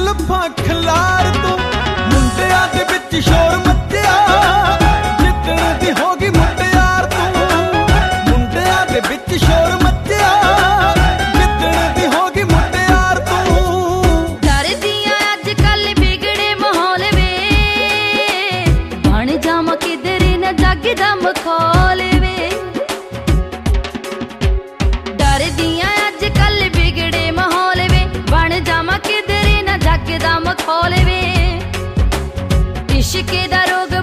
जुल्फां खिलार तू मुंडिया दे विच शोर मच्चिया जिद्दण दी होगी मुटियार तू मुंडिया दे विच शोर मच्चिया जिद्दण दी होगी मुटियार तू डरदियां अजकल बिगड़े माहौल वे बन जावां किधर न जग दा मखौल वे डरदियां अजकल बिगड़े माहौल वे बन जावां किधर न जग दा मखौल वे इश्क दा रोग